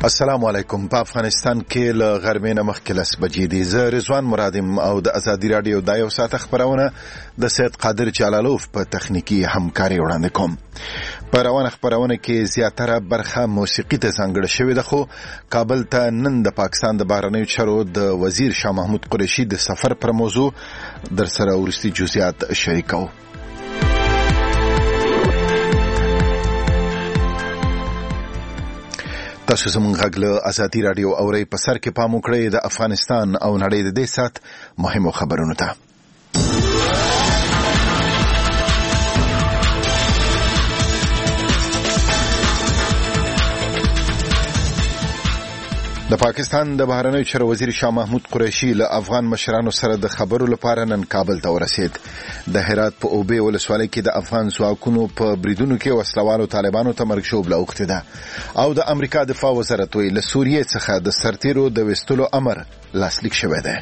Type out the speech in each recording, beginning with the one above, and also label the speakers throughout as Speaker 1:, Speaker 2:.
Speaker 1: السلام علیکم. په افغانستان کې له غرمې نه مخکې 10 بجې دي. زه رضوان مرادم او د ازادي رادیو د یو ساعت خبرونه د سید قادر جلالوف په تخنیکی همکاري وړاندې کوم. په روانه خبرونه کې زیاتره برخه موسیقي ته ځانګړې شوې ده، خو کابل ته نن د پاکستان د بهرنیو چارو د وزیر شاه محمود قریشي د سفر پر موضوع در سره ورستي جزئیات شریکو. تاسو زموږ غږ له ازادي رادیو اورئ. په سر کې پام وکړئ د افغانستان او نړۍ د دې سات مهمو خبرونو ته. د پاکستان د بهرنیو چارو وزیر شاه محمود قریشي له افغان مشرانو سره د خبرو لپاره نن کابل ته ورسید. د هرات په اوبې ولسوالۍ کې د افغان ځواکونو په بریدونو کې وسلوالو طالبانو ته مرګ ژوبله اوښتې ده، او د امریکا دفاع وزارت ویلي له سوریې څخه د سرتیرو د ویستلو امر لاسلیک شوی دی.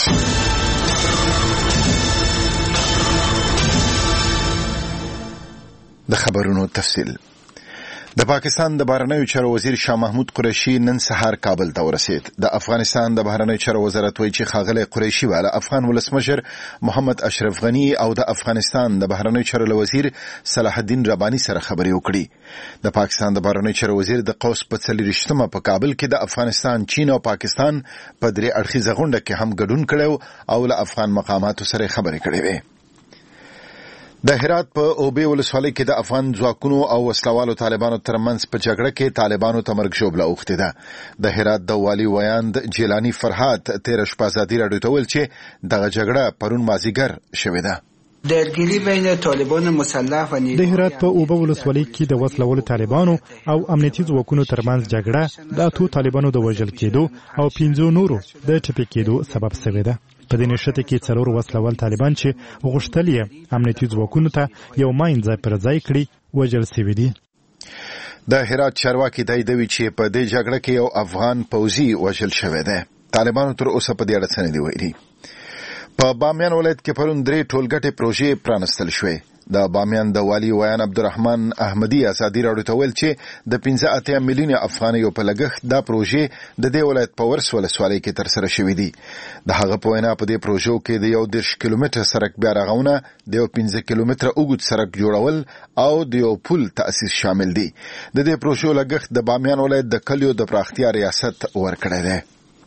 Speaker 1: د خبرونو تفصیل. د پاکستان د بهرنیو چارو وزیر شاه محمود قریشي نن سهار کابل ته ورسید. د افغانستان د بهرنیو چارو وزارت وایي چې ښاغلی قریشي والا افغان ولسمشر محمد اشرف غني او د افغانستان د بهرنیو چارو وزیر صلاح الدین رباني سره خبرې وکړي. د پاکستان د بهرنیو چارو وزیر د قوس په 40مه په کابل کې د افغانستان، چین او پاکستان په 3 اړخیزه غونډه کې هم ګډون کړو او له افغان مقاماتو سره خبرې کړې وې. د هرات په اوبې ولسوالۍ کې د افغان ځواکونو او وسلوالو طالبانو ترمنځ په جګړه کې طالبانو ته مرګ ژوبله اوښتې ده. د هرات د والي ویاند جیلانی فرهاد 13 شپه ازادي رادیو ته ویل چې دغه جګړه پرون مازیګر شوې ده.
Speaker 2: درگیری بین طالبان مسلح و
Speaker 3: د هرات په اوبه ولسوالۍ کې د وسلوالو طالبانو او امنیتي ځواکونو ترمنځ جګړه د 8 طالبانو د وژل کېدو او 5 نورو د ټپي کېدو سبب شوې ده. په دې نښته کې 4 وسلوال طالبان چې غوښتل یې امنیتي ځواکونو ته یو ماین ځای پر ځای کړي وژل شوي دي.
Speaker 1: د هرات چارواکي دایدوي چې په دې جګړه کې یو افغان پوځي وژل شوی دی. طالبانو تر اوسه په دې اړه څه نه دي ویلي. په بامیان ولایت کې پرون 3 ټولګټې پروژې پرانستل شوې. د بامیان د والی ویان عبدالرحمن احمدی ازادي راډیو ته ویل چې د 15 میلیون افغانیو په لګښت دا پروژې د دې ولایت په ورس ولسوالۍ کې ترسره شوې دي. د هغه په وینا په دې پروژو کې د 10 کیلومتر سړک بیا رغونه، د 15 کیلومتر اوږد سړک جوړول او د یو پل تأسیس شامل دي. د دې پروژو لګښت د بامیان ولایت د کلیو د پراختیا ریاست ورکړی دی.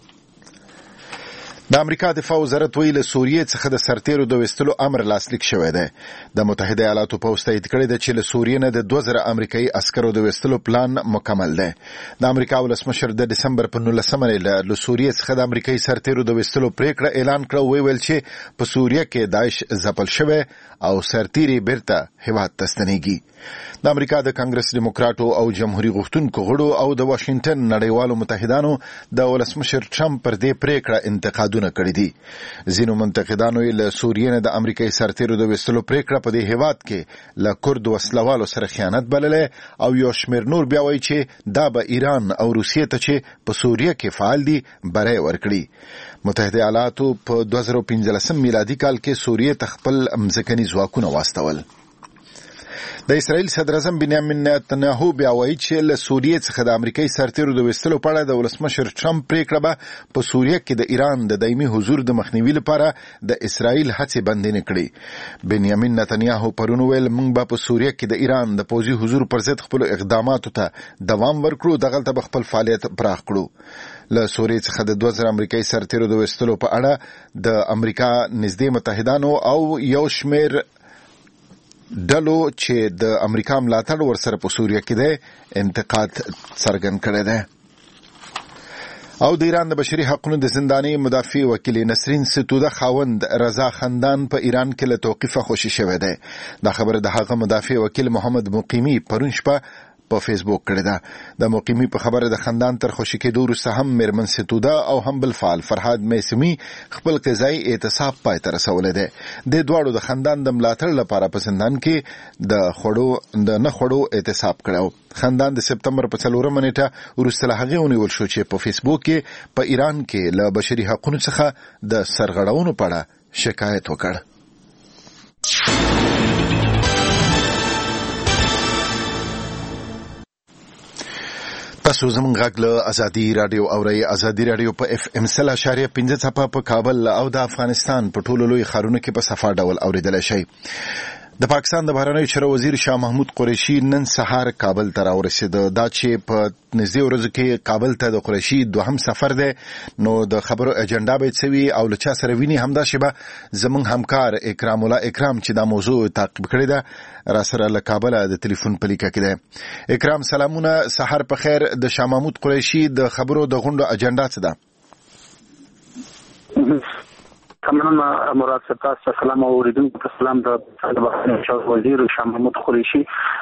Speaker 1: د امریکا دفاع وزارت ویلي له سوریې څخه د سرتیرو د ویستلو امر لاسلیک شوی دی. د متحده ایالاتو پوځ تایید کړی دی چې له سوریې نه د 2000 امریکایي عسکرو د ویستلو پلان مکمل دی. د امریکا ولسمشر د دسمبر په 19مه له سوریې څخه د امریکایي سرتیرو د ویستلو پریکړه اعلان کړه. ویل چې په سوریه کې داعش ځپل شوی او سرتیري بیرته هیواد ته ستنېږي. د امریکا د کانګرس دیموکراتو او جمهوریت غوښتونکو غړو او د واشنگټن نړیوالو متحدانو د ولسمشر ټرمپ پر دې پریکړه انتقادونه کړي دي. ځینو منتقدانو له سوریې نه د امریکایي سرتیرو د ویستلو پریکړه په دې هیواد کې له کورد وسلوالو سره خیانت بللې او یو شمېر نور بیا وایي چې دا به ایران او روسیې ته چې په سوریه کې فعال دي بری ورکړي. متحده ایالاتو په 2015 میلادي کال کې سوریې ته خپل مځکني ځواکونه واستول. د اسرائیل صدر اعظم بنیامین نتنیاهو بیا وایي چې له سوریې څخه د امریکایي سرتیرو د ویستلو په اړه د ولسمشر ټرمپ پریکړه به په سوریه کې د ایران د دایمي حضور د مخنیوي لپاره د اسرائیل هڅې بندې نه کړي. بنیامین نتنیاهو پرون ویل موږ به په سوریه کې د ایران د پوځي حضور پر ضد خپل اقداماتو ته دوام ورکړو، دغلته به خپل فعالیت پراخ کړو. له سوریې څخه د 2000 امریکایي سرتیرو د ویستلو په اړه د امریکا نږدې متحدانو او یو شمېر ډلو چې د امریکا ملاتړ ورسره په سوریه کې دی انتقاد څرګند کړی دی. او د ایران د بشري حقوقو د زنداني مدافع وکیل نسرین ستوده خاوند رضا خندان په ایران کې له توقیفه خوشي شوی دی. دا خبره د هغه مدافع وکیل محمد مقیمی پرون شپه په فیسبوک کړی ده. د مقیمی په خبره د خندان تر خوشي کېدو وروسته هم میرمن ستوده او هم بل فعال فرهاد میسمی خپل قضایي اعتصاب پای ته رسولی دی. د دواړو د خندان د ملاتړ لپاره په زندان کې د نه خوړو اعتصاب کړو. خندان د سپتمبر په 4مه نیټه وروسته له هغې ونیول شو چې په فیسبوک کې په ایران کې له بشري حقوقو څخه د سرغړونو په اړه شکایت وکړ. تاسو زموږ غږ له ازادي رادیو اورئ. ازادي رادیو په FM 100.5 څپه په کابل او د افغانستان په ټولو لوی ښارونو کې په صفا ډول اوریدل شي. د پاکستان د بهرنیو چارو وزیر شاه محمود قریشي نن سهار کابل ته راورسید. دا چې په نږدې ورځو کې کابل ته د قریشي دوهم سفر دی، نو د خبرو اجنډا به څه وي او له چا سره ویني، همداسې به زموږ همکار اکرام الله اکرام چې دا موضوع تعقیب کړې ده را سره له کابله د ټلیفون په لیکه کې دی. اکرام سلامونه، سحر په خیر. د شاه محمود قریشي د خبرو د غونډو اجنډا څه ده؟
Speaker 4: تمام مراد صاحب، سلام اوریدونکو ته سلام. د بهرنیو چارو وزیر شاه محمود قریشي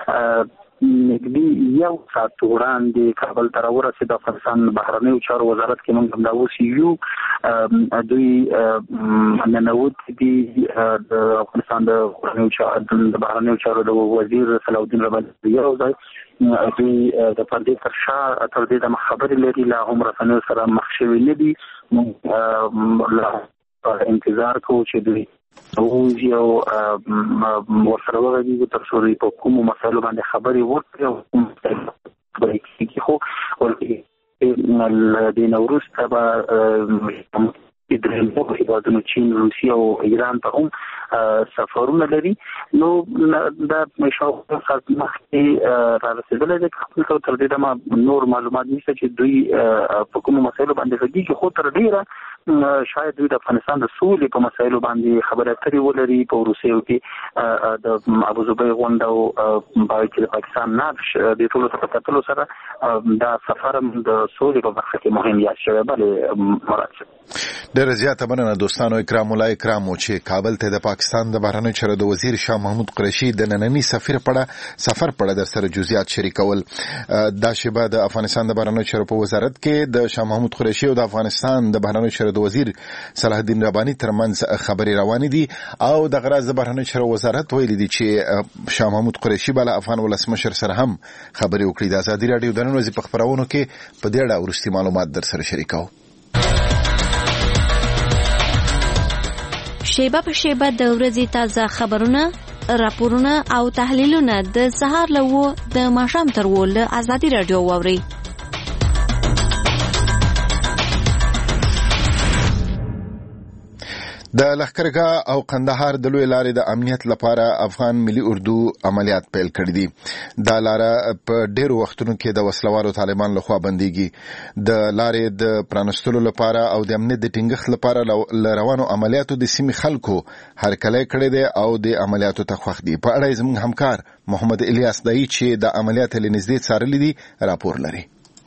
Speaker 4: نږدې یو ساعت وړاندې کابل ته راورسېد. د افغانستان بهرنیو چارو وزارت کې موږ همدا اوس یو دوی ننوتي دي. د افغانستان د بهرنیو چارو د وزیر صلاح الدین رباني یو ځای دوی د پردې تر شا تر دې د خبرې لري، لا هم رسنیو سره مخ شوي نه دي. موږ انتظار کوو چې دوی اوس یو ورسره وغږیږو تر څو دوی په کومو مسایلو باندې خبرې وکړي او کوم خبرې کېږي. خو له دې نه وروسته به درېیمو هېوادونو چین، روسیه او ایران ته هم سفرونه لري. نو دا شاوخوا ساعت مخکې رارسېدلی دی. خپل ته تر دې دمه نور معلومات نشته چې دوی په کومو مسایلو باندې غږېږي، خو تر ډېره شاید دوی د افغانستان د سولې په مسایلو باندې خبرې اترې ولري. په وروستیو کې د ابوظبي غونډه او چې د پاکستان نقش د ټولو سره کتلو سره دا سفر هم د سولې په برخه کې مهم یاد شوی. بلې مراد صاحب،
Speaker 1: ډېره زیاته مننه دوستانو. اکرام الله اکرام چې کابل ته د پاکستان د بهرنیو چارو د وزیر شاه محمود قریشي د ننني سفر پړه در سره جزئیات شریکول. دا شیبه د افغانستان د بهرنیو چارو په وزارت کې د شاه محمود قریشي او د افغانستان د بهرنیو چارو د وزیر صلاح الدین رباني ترمنځ خبرې روانې دي او د غراض د بهرنیو چارو وزارت ویلي دي چې شاه محمود قریشي بل افغان ولسمشر سره هم خبرې وکړي. د ازادي رادیو د نن ورځې په خبرونو کې په دې اړه وروستي معلومات در سره شریکو.
Speaker 5: شیبه په شیبه د ورځې تازه خبرونه، راپورونه او تحلیلونه د سهار له 9 د ماښام تر 10 له ازادي رادیو واورئ.
Speaker 1: د لښکرګاه او قندهار د لوی لارې د امنیت لپاره افغان ملي اردو عملیات پیل کړي دي. دا لاره په ډیرو وختونو کې د وسلوالو طالبان لخوا بنديږي. د لارې د پرانستلو لپاره او د امنیت د ټینګښت لپاره روانو عملیاتو د سیمې خلکو هرکلی کړی دی او د عملیاتو ته خوښ دي. په اړه زموږ همکار محمد الیاس دای چې د عملیات له نږدې څارلي دي راپور لري.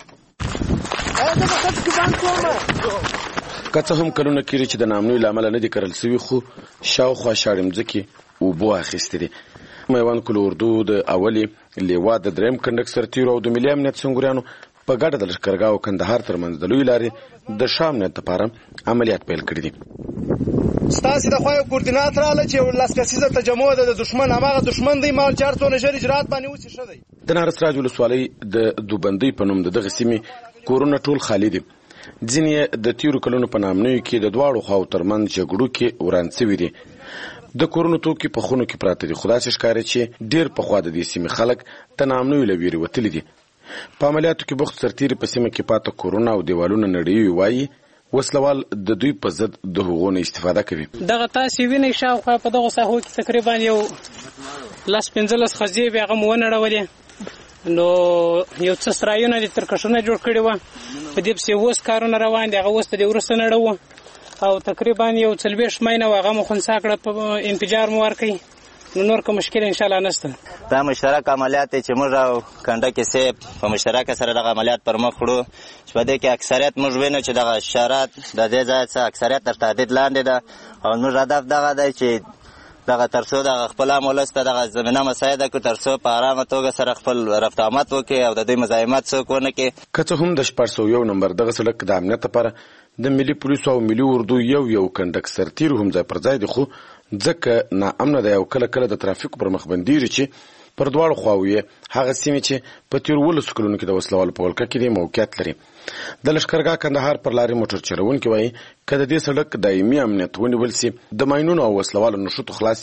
Speaker 6: که څه هم کلونه کېږي چې د نامنوي له امله نه دي کرل سوي، خو شاوخوا شاړې مځکې اوبو اخیستې دي. میوان کلو اردو د اولې لیوا د درېیم کنډک سرتیرو او د ملي امنیت سنګوریانو په ګډه د لښکرګاه او کندهار ترمنځ د لوی لارې د شام امنیت لپاره عملیات پیل کړي دي.
Speaker 7: ستاسې د خوا یو کوردینات راغله چې یو لس کسیزه تجمع ده د دښمن، هماغه دښمن دی مال چې هر څونه ژر اجرات باندې اوسي ښه دی.
Speaker 6: د نارسراج ولسوالۍ د دوبندۍ په نوم د دغه سیمې کورونه ټول خالي دي. ځینې د تیرو کلونو په نامنیو کې د دواړو خواو ترمنځ جګړو کې وران شوي دي. د کورونو توکي په خونو کې پراته دي، خو داسې ښکاري چې ډېر پخوا د دې سیمې خلک د نامنیو له ویرې وتلي دي. په عملیاتو کې بوخت سرتیري په سیمه کې پاته کورونه او دیوالونه نړیوي وایي وسلوال د دوی په ضد د هغو نه استفاده کوي.
Speaker 8: دغه تاسې وینئ شاوخوا په دغو ساحو کې تقریبا یو 10-15 خزې به هغه مو ونړولې. نو یو څه سرایونه دي ترکشونه جوړ کړي وه، په دې پسې اوس کارونه روان دي. هغه اوس ته د وروسته نړوه او تقریبا یو 40 ماینه هغه مو خنثی کړه، په انفجار مو ورکړي. نو نور کوم مشکل انشاءالله نشته.
Speaker 9: دا مشترک عملیات چې موږ او کنډکې صاحب په مشترک سره دغه عملیات پر مخ وړو، چې په دې کې اکثریت موږ وینو چې دغه اشارات د دې ځای څخه اکثریت تر تهدید لاندې ده او موږ هدف دغه دی چې دغه ترڅو دغه خپل ولس ته دغه زمینه مساعده کړو، ترڅو په ارامه توګه سره خپل رفت آمد وکړي او د دوی مزاحمت څوک ونه کړي.
Speaker 6: که څه هم د 401 نمبر دغه سړک د امنیت لپاره د ملي پولیسو او ملي اردو یو کنډک سرتیرو هم ځای پر ځای دي، خو ځکه ناامنه دی او کله کله د ترافیکو پر مخ بندېږي چې پر دواړو خواوو یې هغه سیمې چې په تېرو 12 کلونو کې د وسلوالو په ولکه کې دي موقعیت لري. د لښکرګاه کندهار پر لارې موټر چلوونکي وایي که د دې سړک دایمي امنیت ونیول سي، د ماینونو او وسلوالو نښتو خلاص سي،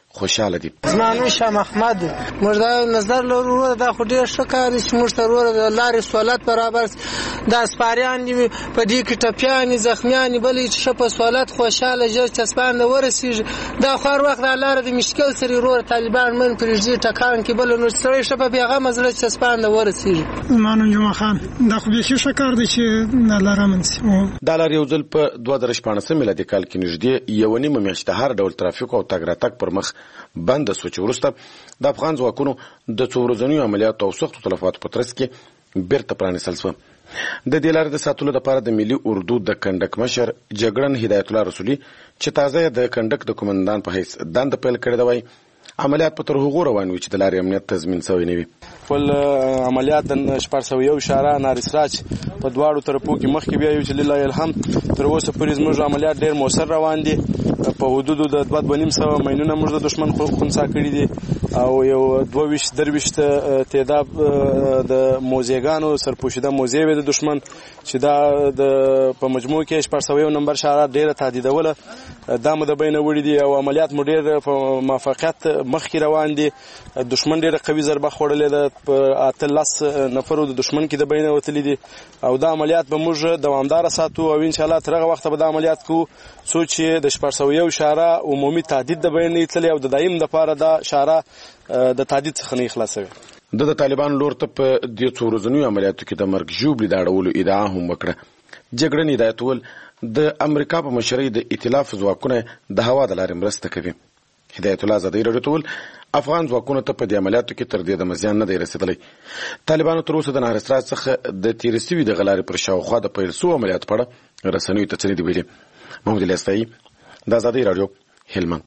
Speaker 6: خوشاله دي.
Speaker 10: زمانو شاه محمد موږ دا نظر لرو دا خو ډیر ښه کار چې موږ ته ورور د لارې سہولت برابر دا سپاریان په دې کې ټپیان زخمیان بلې چې په سہولت خوشاله ژر چسپان ورسیږي دا خو هر وخت د لارې د مشکل سره ورور طالبان من پرېږدي ټکان کې بل نو سړی شه په پیغام زړه چسپان ورسیږي.
Speaker 11: زمانو جمعه خان دا خو به ښه کار دی چې د لارې منځ
Speaker 6: د لارې یو ځل په 2014 میلادي کال کې نږدې یو نیمه میاشت هر ډول ترافیک او تګ راتګ پر مخ بند سو چې وروسته د افغان ځواکونو د څو ورځنیو عملیاتو او سختو تلفاتو په ترڅ کې بیرته پرانیستل شو. د دې لارې د ساتلو لپاره د ملي اردو د کندک مشر جګړن هدایت الله رسولي چې تازه د کندک د قومندان په حیث دنده پیل کړې ده وایي عملیات په تر هغو روان وي چې د لارې امنیت تضمین شوی نه وي.
Speaker 12: ول عملیات د 401 شارع نارسراج په دواړو طرفو کې مخکې بیا یو چې لله الحمد تر اوسه پورې زموږ عملیات ډېر موثر روان دي. په حدودو د 2.5 مینونه موږ د دشمن خونسا کړي دي او یو 22 تعداد د موزیګانو سرپوشیده موزې وي د دشمن چې دا د په مجموع کې 401 نمبر شارع ډېره تهدیدوله دا مو د بینه وړي دي او عملیات مو ډېر په موافقت مخکې روان دي. دشمن ډېره قوي ضربه خوړلې ده په 13 نفرو د دشمن کې د بینه وتلي دي او دا عملیات به موږ دوامدار ساتو او ان شاء الله تر هغه وخت به دا عملیات کوو څو چې د 401 شارع عمومي تهدید د بینه تللی او د دایم لپاره دا شارع د تهدید څخه نه خلاصوي.
Speaker 6: د طالبان لور ته په دې څو ورځنیو عملیاتو کې د مرګ ژوبلې د اړولو ادعا هم وکړه. جګړن هدایت ول د امریکا په مشرۍ د ائتلاف ځواکونه د هوا د لارې مرسته کوي. هدایت الله ازادي راډیو ته ول افغان ځواکونو ته په دې عملیاتو کې تر دې د مزیان نه دی رسیدلی. طالبانو تر اوسه د نهرسراج څخه د تېرې سوي د غلارې پر شاوخوا د پیل سوو عملیاتو په اړه رسنیو ته څه نه دي ویلي. محمد علي استایي د ازادي راډیو هلمند.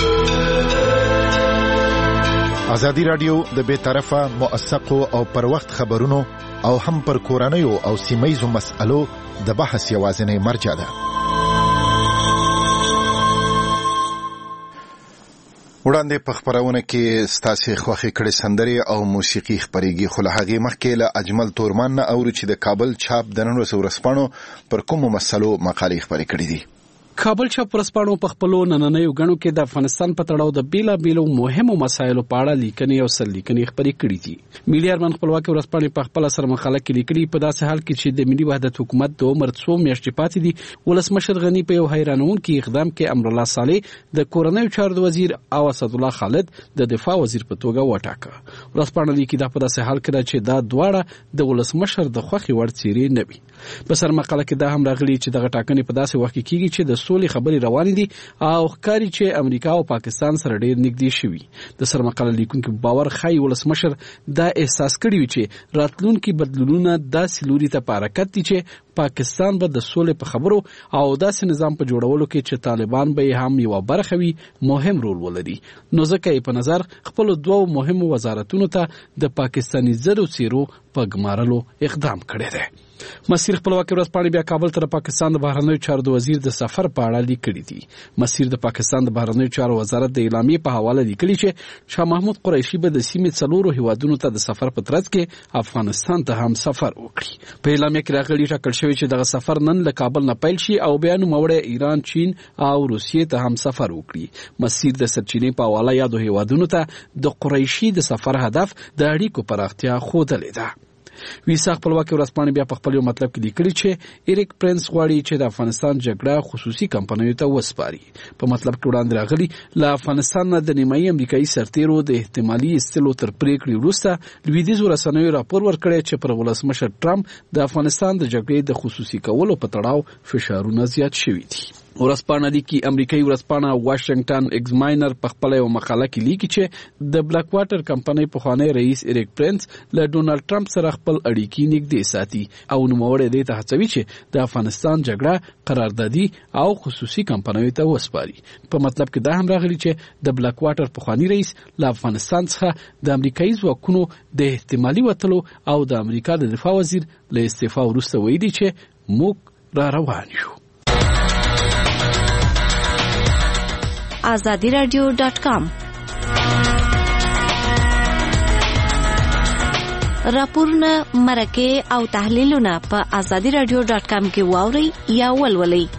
Speaker 1: ازادي راډیو د بې طرفه موثقو او پر وخت خبرونو او هم پر کورنیو او سیمهیزو مسألو د بحث یوازینی مرجع ده. وړاندې په خبرونه کې ستاسو خوښې کړي سندرې او موسیقي خبرېږي خو له هغې مخکې له اجمل تورمان نه اورو چې د کابل چاپ د نن ورځې ورځپاڼو پر کومو مسلو مقالې خبرې کړي دي.
Speaker 13: کابل چاپ ورځپاڼو په خپلو نننیو غڼو کې د افغانستان په تړاو د بیلابیلو مهمو مسایلو په اړه لیکنې او سرلیکنې خبرې کړې دي. ملي ارمان خپلواکي ورځپاڼې په خپل سر مقاله کې لیکلي په داسې حال کې چې د ملي وحدت حکومت د عمر څو میاشتې پاتې دي ولسمشر غنی په یو حیرانونکي اقدام کې امر الله صالح د کورنیو چارو وزیر او اسد الله خالد د دفاع وزیر په توګه وټاکه. ورځپاڼه لیکي دا په داسې حال کې چې دا دواړه د ولسمشر د خوښې وړ څیرې نه وي. په سر مقاله کې دا هم راغلي چې دغه ټاکنې په داسې وخت کې کیږي چې د سولې خبرې روانې دي او ښکاري چې امریکا او پاکستان سره ډېر نږدې شوي. د سر مقاله لیکونکو باور ښایي ولسمشر دا احساس کړی وي چې راتلونکي بدلونونه داسې لوري ته په حرکت دي چې پاکستان به د سولې په خبرو او داسې نظام په جوړولو کې چې طالبان به هم یو برخه وي مهم رول ولري. نو ځکه یې په نظر خپل دوه مهمو وزارتونو ته د پاکستاني زرو څیرو په ګمارلو اقدام کړی دی. مسیر خپلواکي ورځپاڼې بیا کابل ته د پاکستان د بهرنیو چارو د وزیر د سفر په اړه لیکلي دي. مسیر د پاکستان د بهرنیو چارو وزارت د اعلامیې په حواله لیکلي چې شاه محمود قریشي به د سیمې څلورو هیوادونو ته د سفر په ترڅ کې افغانستان ته هم سفر وکړي. په اعلامیه کې راغلي ټاکل شوی چې دغه سفر نن له کابل نه پیل شي او بیا نوموړی ایران، چین او روسیې ته هم سفر وکړي. مسیر د سرچینې په حواله یادو هیوادونو ته د قریشي د سفر هدف د اړیکو پراختیا ښودلې ده. ویسا خپلواکي ورځپاڼې بیا په خپل یو مطلب کې لیکلي چې ایریک پرنس غواړي چې د افغانستان جګړه خصوصي کمپنیو ته وسپاري. په مطلب کې وړاندې راغلي له افغانستان نه د نیمایي امریکایي سرتیرو د احتمالي ایستلو تر پریکړې وروسته لویدیځو رسنیو راپور ورکړی چې پر ولسمشر ټرمپ د افغانستان د جګړې د خصوصي کولو په تړاو فشارونه زیات شوي دي. ورځپاڼه لیکي امریکایي ورځپاڼه واشنگټن ایگزاماینر په خپل یو مقاله کې لیکي چې د بلیک واټر کمپنۍ پخوانی رئیس ایریک پرنس له ډونالد ټرمپ سره خپل اړیکې نږدې ساتي او نوموړی دې ته هڅوي چې د افغانستان جګړه قراردادي او خصوصي کمپنیو ته وسپاري. په مطلب کې دا هم راغلي چې د بلیک واټر پخوانی رئیس له افغانستان څخه د امریکایي ځواکونو د احتمالي وتلو او د امریکا د دفاع وزیر له استعفا وروسته ویلي چې موږ را روان یو.
Speaker 5: azadiradio.com راپورونه، مرکې او تحلیلونه په azadiradio.com کې واورئ یا ولولئ.